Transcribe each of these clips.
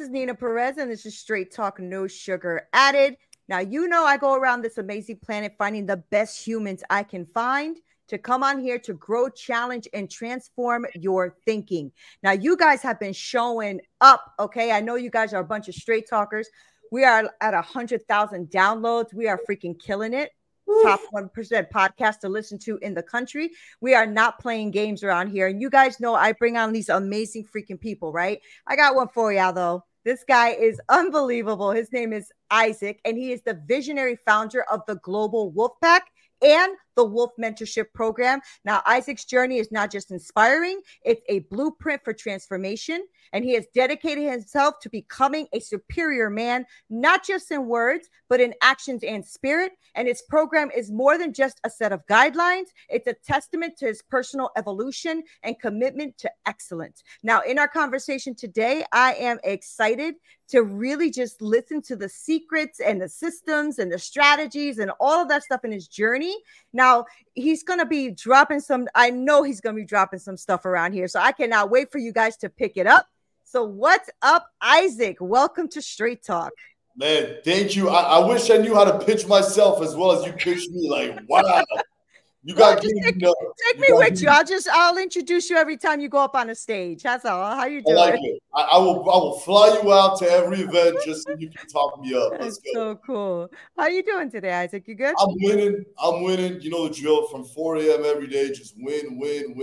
is Nina Perez, and this is Straight Talk, no sugar added. Now, you know, I go around this amazing planet finding the best humans I can find to come on here to grow, challenge, and transform your thinking. Now, you guys have been showing up, okay? I know you guys are a bunch of straight talkers. We are at 100,000 downloads. We are freaking killing it. Top 1% podcast to listen to in the country. We are not playing games around here. And you guys know I bring on these amazing freaking people, right? I got one for y'all, though. This guy is unbelievable. His name is Isaac, and he is the visionary founder of the Global Wolfpack and the Wolf Mentorship Program. Now, Isaac's journey is not just inspiring, it's a blueprint for transformation. And he has dedicated himself to becoming a superior man, not just in words, but in actions and spirit. And his program is more than just a set of guidelines. It's a testament to his personal evolution and commitment to excellence. Now, in our conversation today, I am excited to really just listen to the secrets and the systems and the strategies and all of that stuff in his journey. Now, he's going to be dropping some, I know he's going to be dropping some stuff around here. So I cannot wait for you guys to pick it up. So what's up, Isaac? Welcome to Straight Talk. Man, thank you. I wish I knew how to pitch myself as well as you pitched me. Like, wow. You got take me with you. I'll introduce you every time you go up on a stage. That's all. How you doing? I like it. I will fly you out to every event just so you can talk me up. Let's go. So cool. How you doing today, Isaac? You good? I'm winning. You know the drill. From 4 a.m. every day, just win,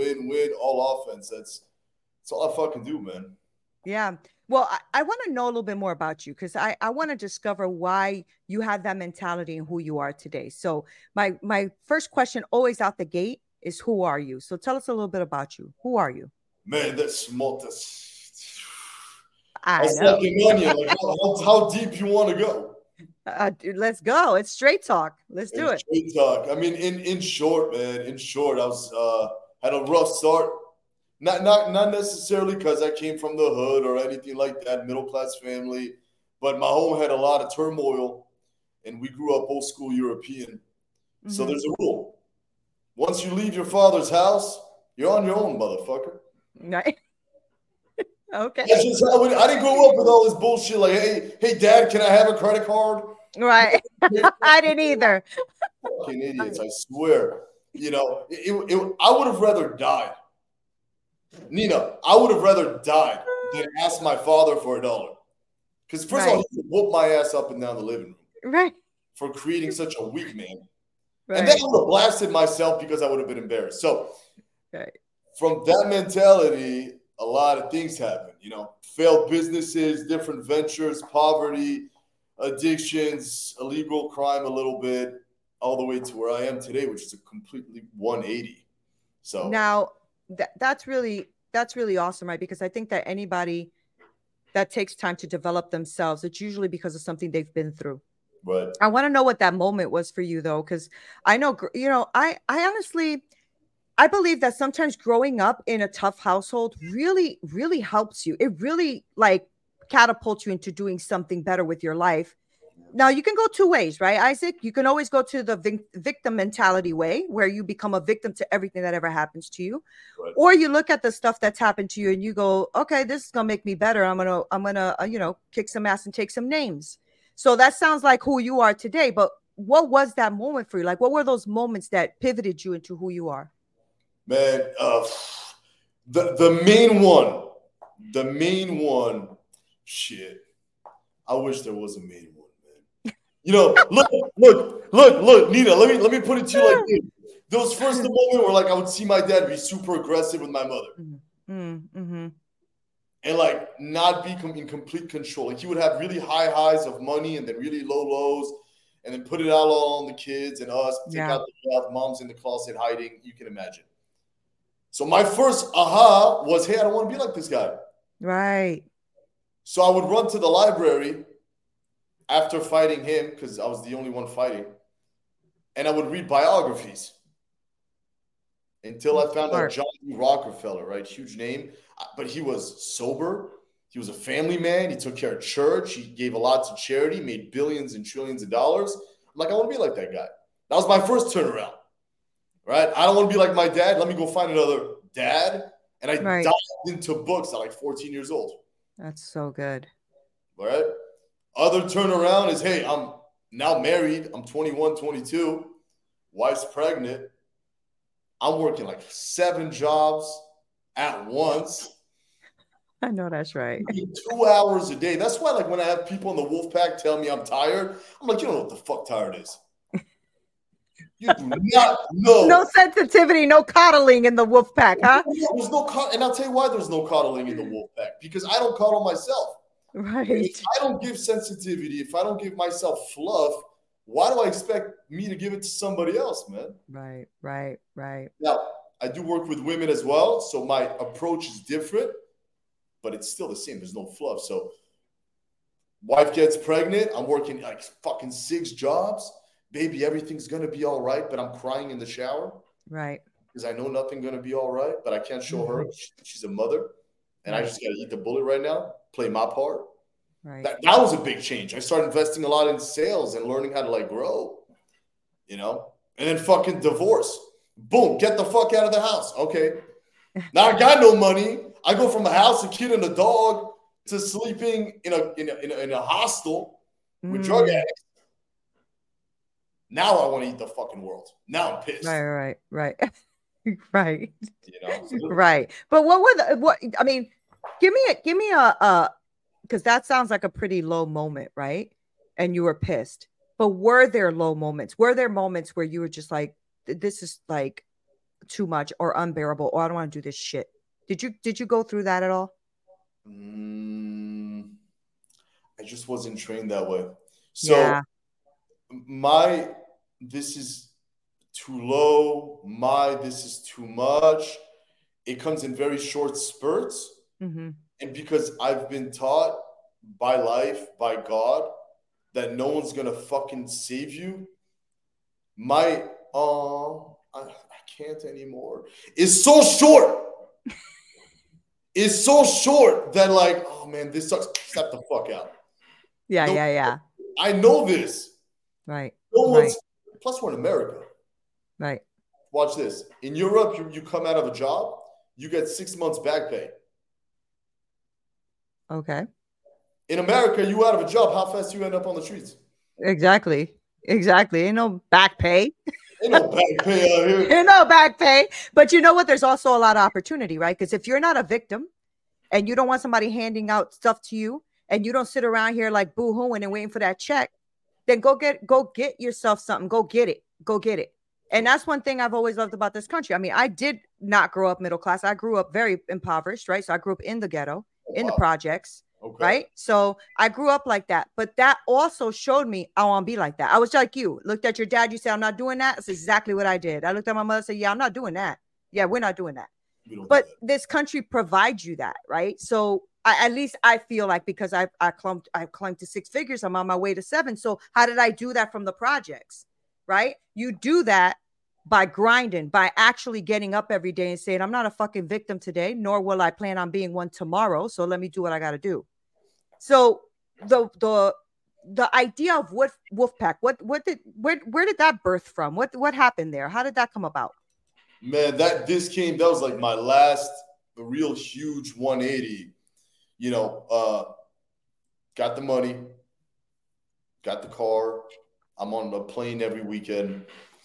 all offense. That's all I fucking do, man. Yeah. Well, I want to know a little bit more about you because I want to discover why you had that mentality and who you are today. So my first question always out the gate is, who are you? So tell us a little bit about you. Who are you? Man, that's small. That's know. Like an onion. Like how deep you want to go? Dude, let's go. It's straight talk. Let's do it. Straight talk. I mean, in short, man. In short, I was had a rough start. Not necessarily because I came from the hood or anything like that, middle class family, but my home had a lot of turmoil, and we grew up old school European. Mm-hmm. So there's a rule: once you leave your father's house, you're on your own, motherfucker. Right. Okay. That's just how I didn't grow up with all this bullshit. Like, hey, Dad, can I have a credit card? Right. I didn't either. Fucking idiots! I swear. You know, I would have rather died. Nina, I would have rather died than ask my father for $1. Because first of all, he whooped my ass up and down the living room. Right. For creating such a weak man. Right. And then I would have blasted myself because I would have been embarrassed. So from that mentality, a lot of things happen. You know, failed businesses, different ventures, poverty, addictions, illegal crime a little bit, all the way to where I am today, which is a completely 180. So now that's really awesome, right? Because I think that anybody that takes time to develop themselves, it's usually because of something they've been through. Right. I want to know what that moment was for you, though, because I know, you know, I honestly, I believe that sometimes growing up in a tough household really, really helps you. It really like catapults you into doing something better with your life. Now, you can go two ways, right, Isaac? You can always go to the victim mentality way, where you become a victim to everything that ever happens to you. Right. Or you look at the stuff that's happened to you and you go, okay, this is going to make me better. I'm going to, you know, kick some ass and take some names. So that sounds like who you are today. But what was that moment for you? Like, what were those moments that pivoted you into who you are? Man, the main one, shit. I wish there was a main one. You know, look, Nina, let me put it to you like this. Those first moment where like I would see my dad be super aggressive with my mother. Mm-hmm. And like not be in complete control. Like he would have really high highs of money and then really low lows and then put it all on the kids and us, take out the job, mom's in the closet hiding. You can imagine. So my first aha was, hey, I don't want to be like this guy. Right. So I would run to the library after fighting him, because I was the only one fighting, and I would read biographies until I found out John D. Rockefeller, right? Huge name, but he was sober. He was a family man. He took care of church. He gave a lot to charity, made billions and trillions of dollars. I'm like, I want to be like that guy. That was my first turnaround, right? I don't want to be like my dad. Let me go find another dad. And I dived into books at like 14 years old. That's so good. All right. Other turnaround is, hey, I'm now married. I'm 21, 22. Wife's pregnant. I'm working like 7 jobs at once. I know that's right. 2 hours a day. That's why, like, when I have people in the wolf pack tell me I'm tired, I'm like, you don't know what the fuck tired is. You do not know. No sensitivity, no coddling in the wolf pack, huh? There's no and I'll tell you why there's no coddling in the wolf pack. Because I don't coddle myself. Right. If I don't give sensitivity, if I don't give myself fluff, why do I expect me to give it to somebody else, man? Right. Now, I do work with women as well, so my approach is different, but it's still the same. There's no fluff. So, wife gets pregnant. I'm working like fucking 6 jobs. Baby, everything's going to be all right, but I'm crying in the shower. Right. Because I know nothing's going to be all right, but I can't show her. She's a mother, and I just got to eat the bullet right now, play my part. Right. That was a big change. I started investing a lot in sales and learning how to like grow, you know? And then fucking divorce. Boom, get the fuck out of the house. Okay. Now I got no money. I go from a house, a kid, and a dog to sleeping in a hostel with drug addicts. Now I want to eat the fucking world. Now I'm pissed. Right. Right. You know? Right. But what I mean, give me a because that sounds like a pretty low moment, right? And you were pissed. But were there low moments? Were there moments where you were just like, this is like too much or unbearable, or I don't want to do this shit? Did you go through that at all? I just wasn't trained that way. So this is too low. This is too much. It comes in very short spurts. Mm-hmm. And because I've been taught by life, by God, that no one's going to fucking save you, I can't anymore. It's so short. It's so short that like, oh man, this sucks. Step the fuck out. Yeah. I know this. Right. Plus we're in America. Right. Watch this. In Europe, you come out of a job, you get 6 months back pay. Okay. In America, you out of a job, how fast you end up on the streets? Exactly. Ain't no back pay. Ain't no back pay out here. Ain't no back pay. But you know what? There's also a lot of opportunity, right? Because if you're not a victim and you don't want somebody handing out stuff to you and you don't sit around here like boo-hooing and waiting for that check, then go get yourself something. Go get it. And that's one thing I've always loved about this country. I mean, I did not grow up middle class. I grew up very impoverished, right? So I grew up in the ghetto, in the projects, right? So I grew up like that. But that also showed me I want to be like that. I was like you. Looked at your dad. You said, I'm not doing that. That's exactly what I did. I looked at my mother and said, yeah, I'm not doing that. Yeah, we're not doing that. But this country provides you that, right? So at least I feel like because I climbed to 6 figures, I'm on my way to 7. So how did I do that from the projects, right? You do that by grinding, by actually getting up every day and saying, I'm not a fucking victim today, nor will I plan on being one tomorrow. So let me do what I got to do. So the idea of Wolfpack, where did that birth from? What happened there? How did that come about? Man, that was like my last real huge 180. You know, got the money, got the car. I'm on a plane every weekend.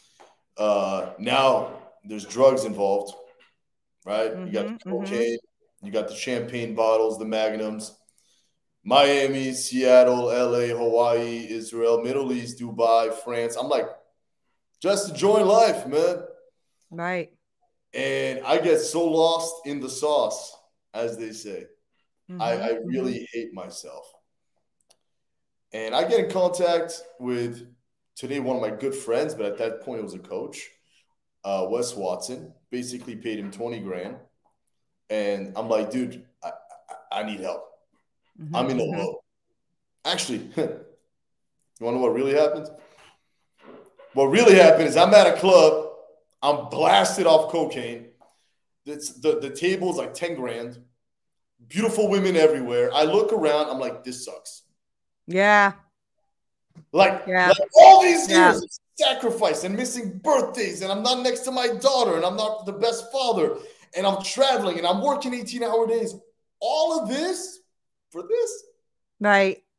Now there's drugs involved, right? You got the cocaine, you got the champagne bottles, the magnums. Miami, Seattle, LA, Hawaii, Israel, Middle East, Dubai, France. I'm like, just enjoy life, man. Right. And I get so lost in the sauce, as they say. I really hate myself. And I get in contact with today one of my good friends, but at that point it was a coach, Wes Watson. Basically paid him 20 grand. And I'm like, dude, I need help. I'm in a low. Actually, you want to know what really happened? What really happened is I'm at a club. I'm blasted off cocaine. The table's like 10 grand. Beautiful women everywhere. I look around. I'm like, this sucks. Yeah. Like all these years of sacrifice and missing birthdays, and I'm not next to my daughter, and I'm not the best father, and I'm traveling, and I'm working 18-hour days. All of this for this. Right.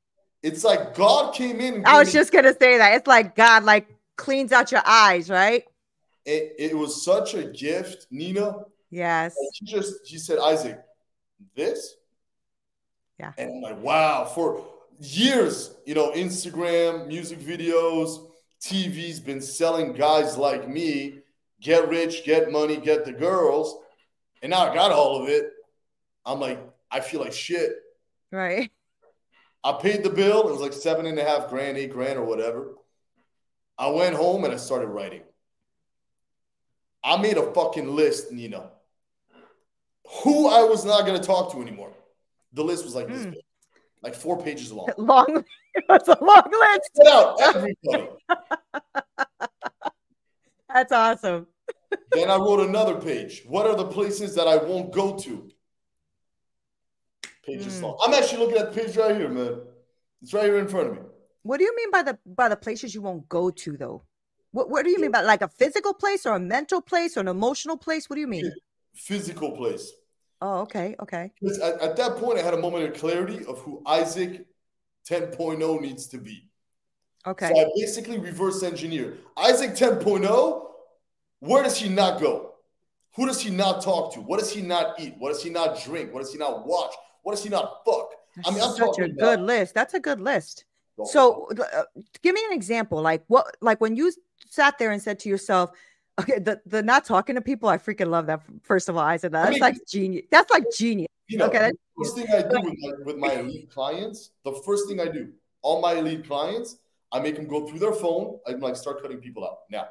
It's like God came in. And I was just gonna say that. It's like God like cleans out your eyes, right? It was such a gift, Nina. Yes. He said, Isaac, this? Yeah. And I'm like, wow, for years, Instagram, music videos, TV's been selling guys like me, get rich, get money, get the girls. And now I got all of it. I'm like, I feel like shit. Right. I paid the bill. It was like $7.5 grand, $8 grand or whatever. I went home and I started writing. I made a fucking list, Nina. Who I was not going to talk to anymore. The list was like this big, like 4 pages long. Long. That's a long list. Get out everybody. That's awesome. Then I wrote another page. What are the places that I won't go to? Pages long. I'm actually looking at the page right here, man. It's right here in front of me. What do you mean by the places you won't go to, though? What do you mean by like a physical place or a mental place or an emotional place? What do you mean? Physical place. Oh, okay. Okay. Because at that point, I had a moment of clarity of who Isaac 10.0 needs to be. Okay. So I basically reverse engineer. Isaac 10.0, where does he not go? Who does he not talk to? What does he not eat? What does he not drink? What does he not watch? What does he not fuck? I mean, that's such a good list. That's a good list. So give me an example. Like when you sat there and said to yourself, okay, the not talking to people, I freaking love that. First of all, I said that. That's like genius. That's like genius. Okay. The first thing I do with my elite clients, all my elite clients, I make them go through their phone. I'm like, start cutting people out now.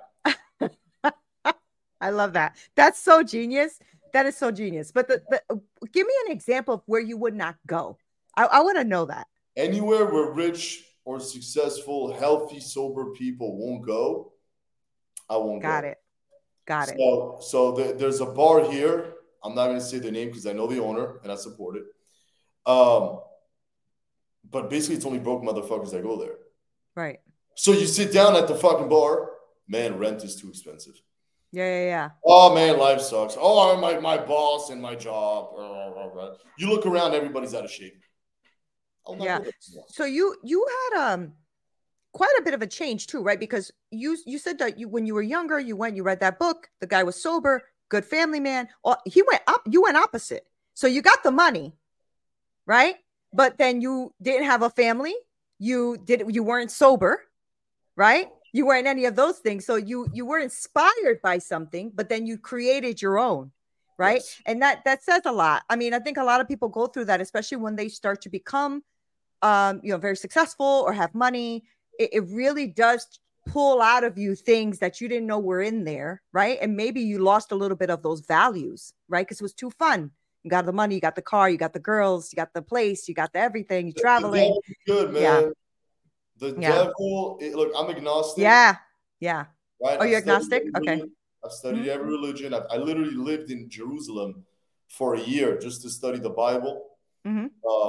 I love that. That's so genius. That is so genius. But give me an example of where you would not go. I want to know that. Anywhere where rich or successful, healthy, sober people won't go, I won't go. Got it. So there's a bar here. I'm not going to say the name because I know the owner and I support it. But basically, it's only broke motherfuckers that go there. Right. So you sit down at the fucking bar. Man, rent is too expensive. Yeah. Oh, man, life sucks. Oh, my boss and my job. You look around, everybody's out of shape. Yeah. So you had quite a bit of a change too, right? Because you said that when you were younger, you read that book. The guy was sober, good family man. He went up. You went opposite. So you got the money, right? But then you didn't have a family. You weren't sober, right? You weren't any of those things. So you were inspired by something, but then you created your own, right? Yes. And that says a lot. I mean, I think a lot of people go through that, especially when they start to become, very successful or have money. It really does pull out of you things that you didn't know were in there, right? And maybe you lost a little bit of those values, right? Because it was too fun. You got the money, you got the car, you got the girls, you got the place, you got the everything, you're traveling. Good, man. Yeah. The devil, look, I'm agnostic. Yeah. Right? Oh, you're agnostic? Okay. I've studied every religion. I literally lived in Jerusalem for a year just to study the Bible. Mm-hmm.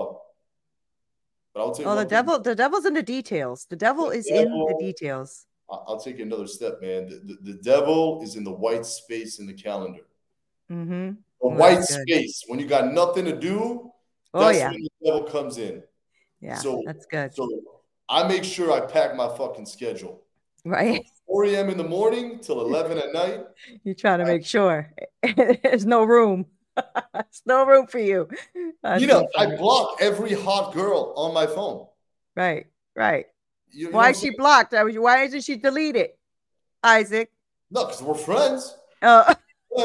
But I'll take the devil's in the details. The devil is in the details. I'll take another step, man. The devil is in the white space in the calendar. Mm-hmm. The white space. When you got nothing to do, that's when the devil comes in. Yeah, so that's good. So I make sure I pack my fucking schedule. Right. From 4 a.m. in the morning till 11 at night. You're trying to make sure there's no room. There's no room for you. I block every hot girl on my phone. Right. Why is she blocked? Why isn't she deleted, Isaac? No, because we're friends. Friends.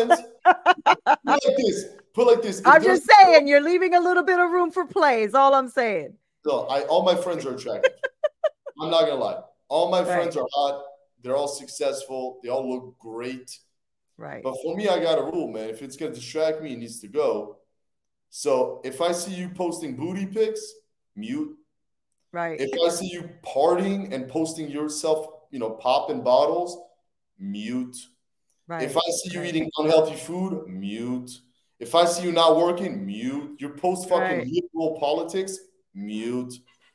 Put like this. I'm just saying, you're leaving a little bit of room for play is all I'm saying. No, all my friends are attractive. I'm not going to lie. All my friends are hot. They're all successful. They all look great. Right. But for me, I got a rule, man. If it's going to distract me, it needs to go. So if I see you posting booty pics, mute. Right. If I see you partying and posting yourself, popping bottles, mute. Right. If I see you eating unhealthy food, mute. If I see you not working, mute. You post fucking liberal politics, mute.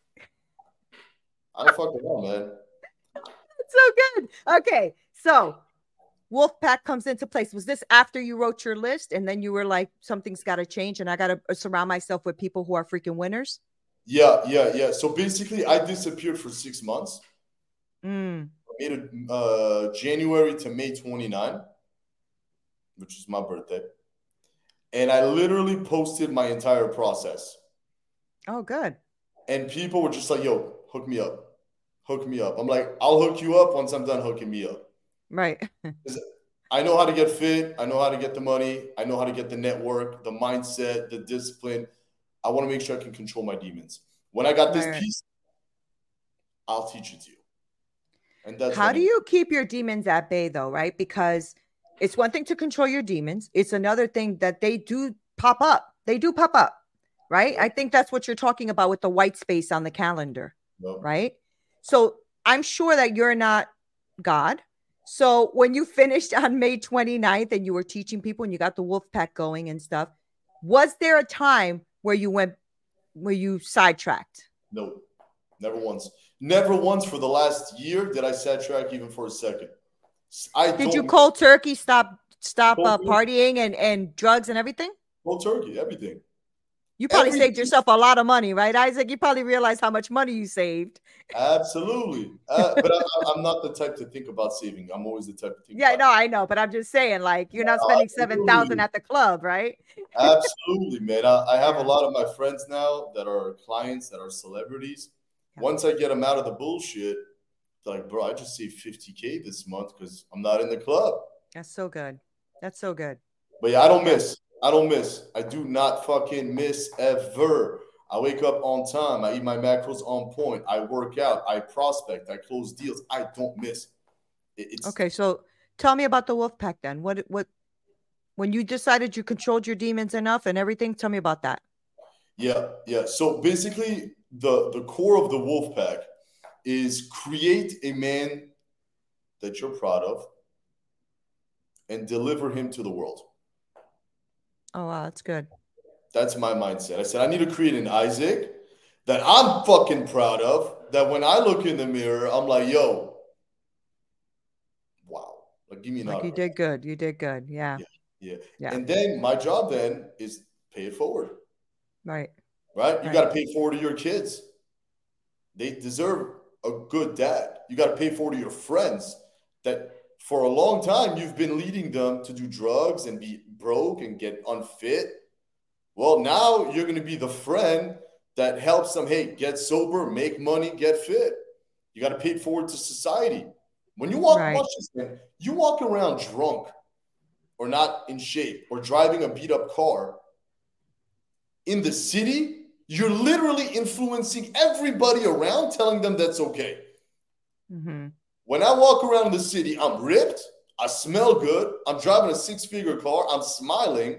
I don't fucking know, man. That's so good. Okay, so Wolfpack comes into place. Was this after you wrote your list and then you were like, something's got to change and I got to surround myself with people who are freaking winners? Yeah. So basically, I disappeared for 6 months. Mm. I made it January to May 29, which is my birthday. And I literally posted my entire process. Oh, good. And people were just like, yo, hook me up. Hook me up. I'm like, I'll hook you up once I'm done hooking me up. Right. 'Cause I know how to get fit. I know how to get the money. I know how to get the network, the mindset, the discipline. I want to make sure I can control my demons. When I got this Right. piece, I'll teach it to you. And that's How what do I'm. you keep your demons at bay, though, right? Because it's one thing to control your demons, it's another thing that they do pop up. They do pop up, right? I think that's what you're talking about with the white space on the calendar, No, right? So I'm sure that you're not God. So when you finished on May 29th and you were teaching people and you got the wolf pack going and stuff, was there a time where you sidetracked? no, never once. Never once for the last year did I sidetrack even for a second. I Did you don't cold turkey stop cold turkey, partying and drugs and everything? cold turkey, everything. You probably saved Everything. yourself a lot of money, right, Isaac? You probably realized how much money you saved. Absolutely. But I'm not the type to think about saving. I'm always the type to think Yeah, about no, I know, but I'm just saying, like, you're not spending 7,000 absolutely. at the club, right? Absolutely, man. I have a Yeah, lot of my friends now that are clients that are celebrities. yeah. Once I get them out of the bullshit, they're like, bro, I just saved 50K this month because I'm not in the club. That's so good. That's so good. But yeah, I don't Yeah. miss. I don't miss. I do not fucking miss ever. I wake up on time. I eat my macros on point. I work out. I prospect. I close deals. I don't miss. It's Okay, so tell me about the wolf pack then. What when you decided you controlled your demons enough and everything, tell me about that. yeah. So basically, the core of the wolf pack is create a man that you're proud of and deliver him to the world. Oh wow, that's good. That's my mindset. I said I need to create an Isaac that I'm fucking proud of. That when I look in the mirror, I'm like, yo, wow, like give me an Like you autograph. did good. You did good. Yeah. Yeah, yeah. Yeah. And then my job then is pay it forward, Right. right? You got Right. to pay it forward to your kids. They deserve a good dad. You got to pay forward to your friends that for a long time you've been leading them to do drugs and be broke and get unfit. Well, now you're going to be the friend that helps them, hey, get sober, make money, get fit. You got to pay it forward to society. When you Right. watch this, man, you walk around drunk or not in shape or driving a beat up car in the city, you're literally influencing everybody around, telling them that's okay. Mm-hmm. When I walk around the city, I'm ripped, I smell good, I'm driving a 6-figure car, I'm smiling,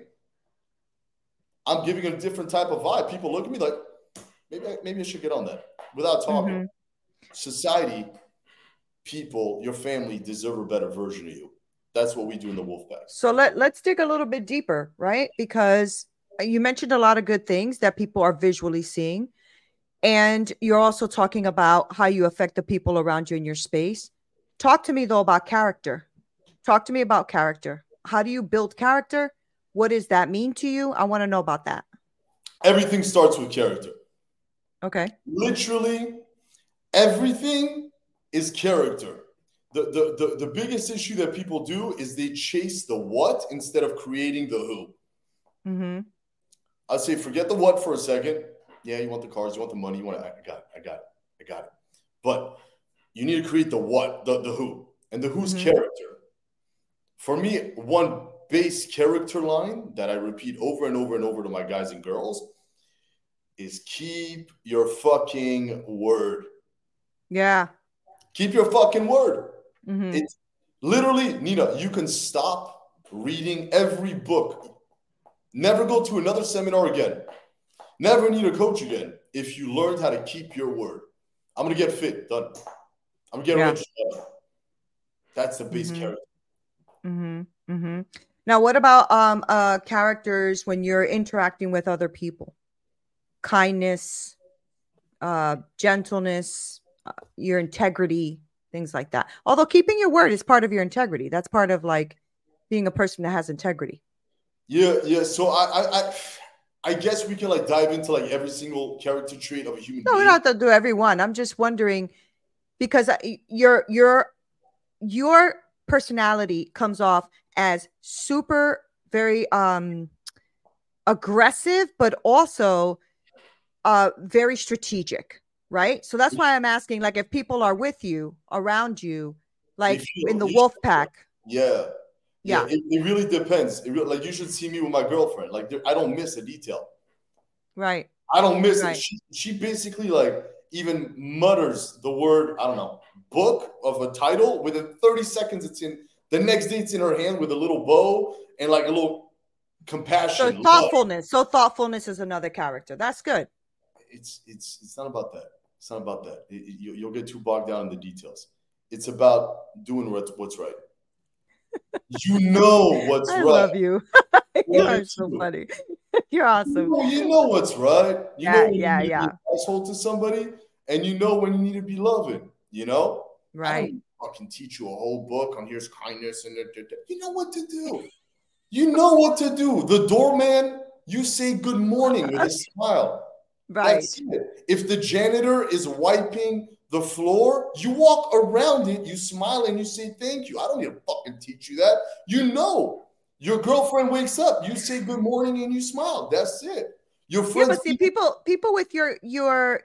I'm giving a different type of vibe. People look at me like, maybe I should get on that without talking. Mm-hmm. Society, people, your family deserve a better version of you. That's what we do in the Wolfpack. So let's dig a little bit deeper, right? Because you mentioned a lot of good things that people are visually seeing. And you're also talking about how you affect the people around you in your space. Talk to me though about character. Talk to me about character. How do you build character? What does that mean to you? I want to know about that. Everything starts with character. Okay. Literally, everything is character. The biggest issue that people do is they chase the what instead of creating the who. Mm-hmm. I'd say forget the what for a second. Yeah, you want the cars, you want the money, you want it. I got it. But you need to create the what, the who. And the who's Mm-hmm. character. For me, one base character line that I repeat over and over and over to my guys and girls is keep your fucking word. Yeah. Keep your fucking word. Mm-hmm. It's literally, Nina, you can stop reading every book. Never go to another seminar again. Never need a coach again if you learned how to keep your word. I'm going to get fit. Done. I'm going to get Yeah. rich. Done. That's the base Mm-hmm. character. Mm-hmm. Mm-hmm. Now, what about characters when you're interacting with other people? Kindness, gentleness, your integrity, things like that. Although keeping your word is part of your integrity. That's part of like being a person that has integrity. Yeah. So I I guess we can like dive into like every single character trait of a human No, we being. don't have to do every one. I'm just wondering because your personality comes off as super very aggressive, but also very strategic, right? So that's why I'm asking, like, if people are with you, around you, like in the wolf pack. Yeah. Yeah. It really depends. Like you should see me with my girlfriend. Like I don't miss a detail. Right. I don't miss Right. it. She basically like even mutters the word, I don't know, book of a title. Within 30 seconds, it's in the next day, it's in her hand with a little bow and like a little compassion. So thoughtfulness. So thoughtfulness is another character. That's good. It's not about that. It's not about that. You'll get too bogged down in the details. It's about doing what's right. You know what's right. I love you. You are so funny. You're awesome. You know what's right. You know when you need yeah. to be asshole to somebody, and you know when you need to be loving. You know, right? I don't fucking teach you a whole book on here's kindness and you know what to do. You know what to do. The doorman, you say good morning with a smile. Right. That's it. If the janitor is wiping the floor, you walk around it, you smile, and you say thank you. I don't need to fucking teach you that. You know. Your girlfriend wakes up, you say good morning, and you smile. That's it. Your friends. Yeah, but see, people with your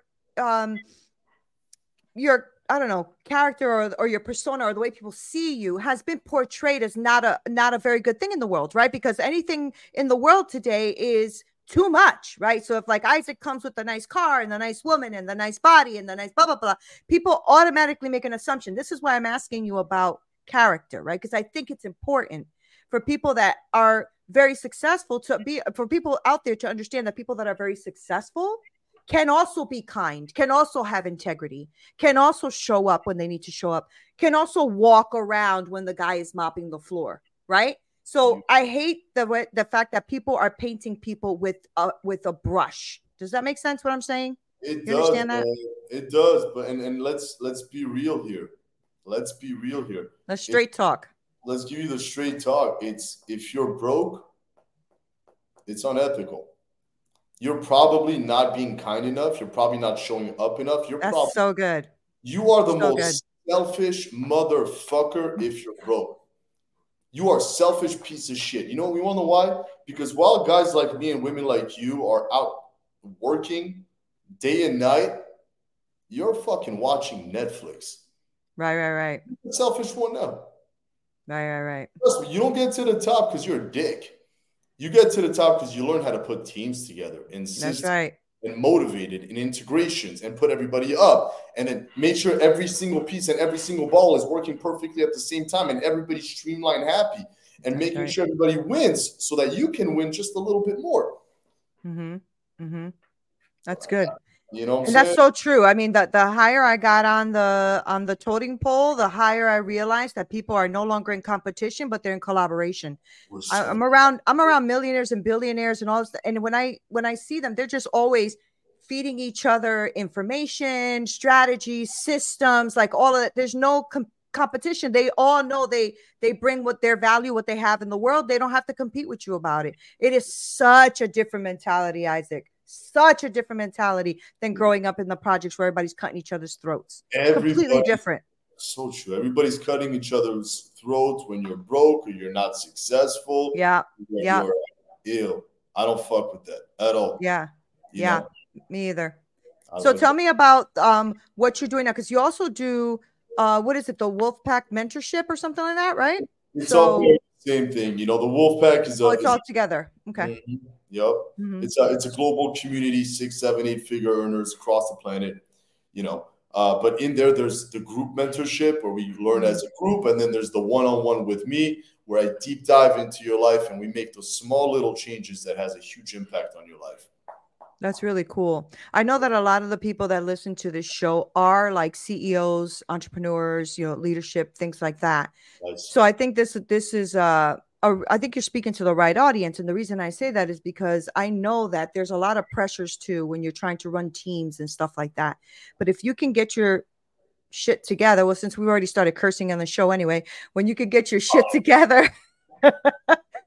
I don't know, character or your persona or the way people see you has been portrayed as not a very good thing in the world, right? Because anything in the world today is too much, right? So if like Isaac comes with the nice car and the nice woman and the nice body and the nice blah, blah, blah, people automatically make an assumption. This is why I'm asking you about character, right? Because I think it's important for people that are very successful for people out there to understand that people that are very successful can also be kind, can also have integrity, can also show up when they need to show up, can also walk around when the guy is mopping the floor, right? So I hate the fact that people are painting people with a brush. Does that make sense what I'm saying? It does. Understand that? It does, but and let's be real here. Let's be real here. Let's straight talk. Let's give you the straight talk. It's if you're broke, it's unethical. You're probably not being kind enough. You're probably not showing up enough. That's so good. You are the most selfish motherfucker if you're broke. You are a selfish piece of shit. You know, we want to know why? Because while guys like me and women like you are out working day and night, you're fucking watching Netflix. Right. The selfish one now. Right. Trust me, you don't get to the top because you're a dick. You get to the top because you learn how to put teams together and that's right. And motivated and integrations and put everybody up and then make sure every single piece and every single ball is working perfectly at the same time and everybody's streamlined happy and making sure everybody wins so that you can win just a little bit more. That's good. You know what I'm saying? That's so true. I mean, the higher I got on the totem pole, the higher I realized that people are no longer in competition, but they're in collaboration. I'm around millionaires and billionaires and all this. And when I see them, they're just always feeding each other information, strategies, systems, like all of it. There's no competition. They all know they bring what their value, what they have in the world. They don't have to compete with you about it. It is such a different mentality, Isaac. Such a different mentality than growing up in the projects where everybody's cutting each other's throats. Completely different. So true. Everybody's cutting each other's throats when you're broke or you're not successful. Yeah. You're ill. I don't fuck with that at all. Yeah. You know? Me either. So tell me about what you're doing now, because you also do what is it, the Wolfpack mentorship or something like that, right? It's all the same thing. You know, the Wolfpack is it's all together. Okay. Yep. It's a global community, 6, 7, 8 figure earners across the planet, you know. But in there's the group mentorship where we learn as a group, and then there's the one-on-one with me where I deep dive into your life and we make those small little changes that has a huge impact on your life. That's really cool. I know that a lot of the people that listen to this show are like CEOs, entrepreneurs, you know, leadership, things like that. Nice. So I think this is I think you're speaking to the right audience. And the reason I say that is because I know that there's a lot of pressures too when you're trying to run teams and stuff like that. But if you can get your shit together, well, since we already started cursing on the show anyway, when you can get your shit together,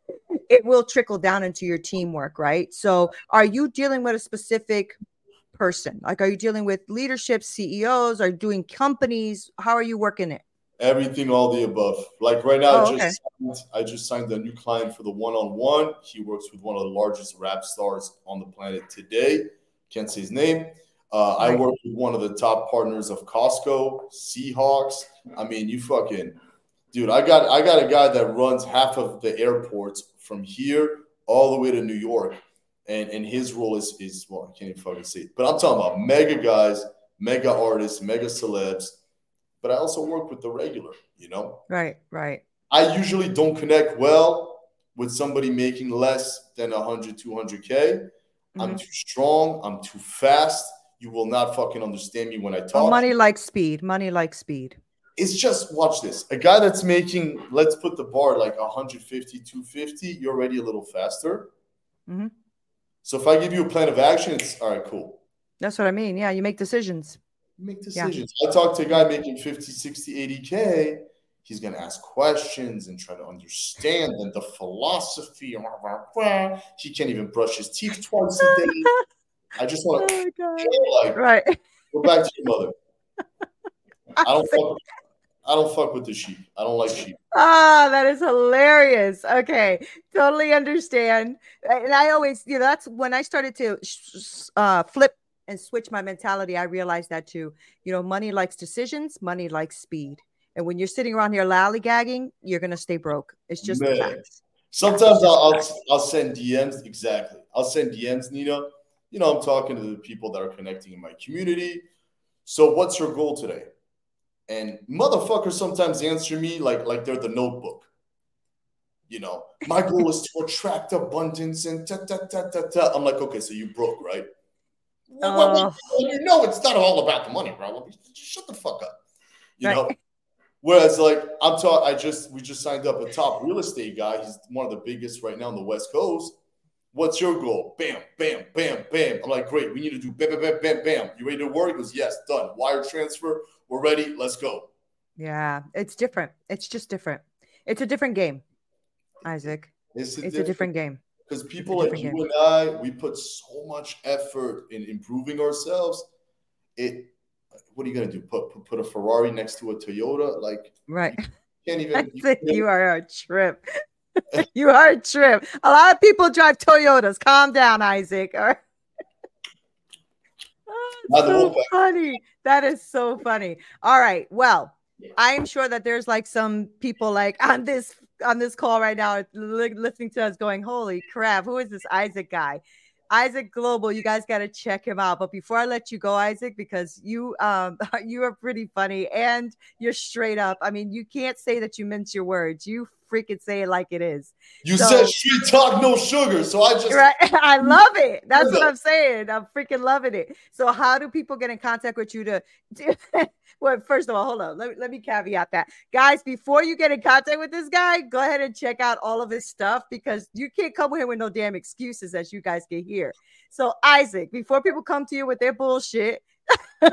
it will trickle down into your teamwork, right? So are you dealing with a specific person? Like, are you dealing with leadership, CEOs? Are you doing companies? How are you working it? Everything, all the above. Like right now, Oh, okay. I just signed a new client for the one-on-one. He works with one of the largest rap stars on the planet today. Can't say his name. I Right. work with one of the top partners of Costco, Seahawks. I mean, you fucking dude. I got a guy that runs half of the airports from here all the way to New York, and his role is well, I can't even fucking say it. But I'm talking about mega guys, mega artists, mega celebs. But I also work with the regular, you know? Right. Right. I usually don't connect well with somebody making less than 100, 200K. I'm Mhm. too strong. I'm too fast. You will not fucking understand me when I Well, talk. money likes speed. Money likes speed. It's just, watch this. A guy that's making, let's put the bar like 150, 250, you're already a little faster. Mhm. So if I give you a plan of action, it's all right, cool. That's what I mean. Yeah, you make decisions. You make Yeah. decisions. I talk to a guy making 50, 60, 80K. He's going to ask questions and try to understand and the philosophy. He can't even brush his teeth twice a day. I just want Oh to, God. like, Right. go back to your mother. I don't fuck with the sheep. I don't like sheep. Ah, that is hilarious. Okay, totally understand. And I always, that's when I started to flip and switch my mentality. I realized that too. Money likes decisions, money likes speed. And when you're sitting around here lollygagging, you're gonna stay broke. It's just the Man. facts. Yeah, Sometimes just I'll send DMs. Exactly. I'll send DMs, Nina. I'm talking to the people that are connecting in my community. So what's your goal today? And motherfuckers sometimes answer me like they're the Notebook. My goal is to attract abundance and ta ta ta ta ta. I'm like, okay, so you broke, right? Well, oh, it's not all about the money, bro. Just shut the fuck up. You right. know. Whereas, like, we just signed up a top real estate guy. He's one of the biggest right now on the West Coast. What's your goal? Bam, bam, bam, bam. I'm like, great. We need to do bam, bam, bam, bam, bam. You ready to work? He goes, yes, done. Wire transfer. We're ready. Let's go. Yeah, it's different. It's just different. It's a different game, Isaac. It's a different game. Because It's a people like different you game. and I, we put so much effort in improving ourselves. What are you gonna do? Put a Ferrari next to a Toyota? Like, Right. you can't even. You are a trip. You are a trip. A lot of people drive Toyotas. Calm down, Isaac. All right. Oh, so funny. That is so funny. All right. Well, I'm sure that there's like some people like on this call right now listening to us going, holy crap, who is this Isaac guy? Isaac Global, you guys got to check him out. But before I let you go, Isaac, because you you are pretty funny and you're straight up. I mean, you can't say that you mince your words. You freaking say it like it is. You said street talk, no sugar. So I just right. I love it. That's what I'm saying. I'm freaking loving it. So how do people get in contact with you to well, first of all, hold on. Let me caveat that. Guys, before you get in contact with this guy, go ahead and check out all of his stuff because you can't come here with no damn excuses, as you guys can hear. So, Isaac, before people come to you with their bullshit, they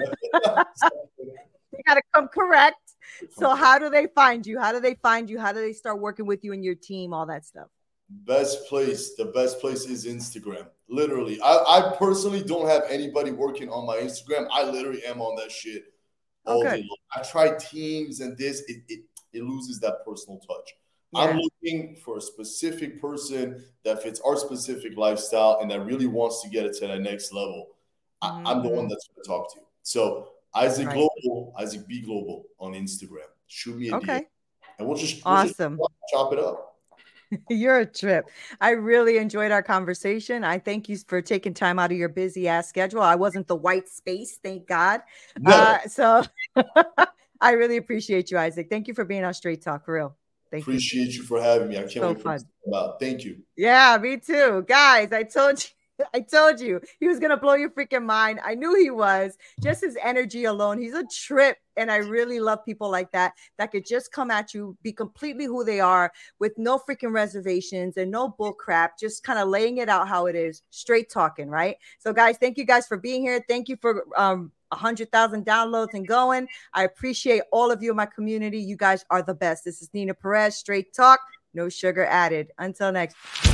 got to come correct. So, how do they find you? How do they find you? How do they start working with you and your team, all that stuff? The best place is Instagram. Literally. I personally don't have anybody working on my Instagram. I literally am on that shit all day long. I try Teams and this, it loses that personal touch. Yeah. I'm looking for a specific person that fits our specific lifestyle and that really wants to get it to the next level. I'm the one that's going to talk to you. So Isaac Global, Isaac B Global on Instagram. Shoot me a DM. And we'll just chop it up. You're a trip. I really enjoyed our conversation. I thank you for taking time out of your busy ass schedule. I wasn't the white space, thank God. So I really appreciate you, Isaac. Thank you for being on Straight Talk, for real. Appreciate you for having me. I can't wait for this to come out. Thank you. Yeah, me too. Guys, I told you he was gonna blow your freaking mind. I knew he was. Just his energy alone, he's a trip. And I really love people like that could just come at you, be completely who they are with no freaking reservations and no bull crap, just kind of laying it out how it is, straight talking, right? So guys, thank you guys for being here. Thank you for 100,000 downloads and going. I appreciate all of you in my community. You guys are the best. This is Nina Perez, Straight Talk. no sugar added. Until next.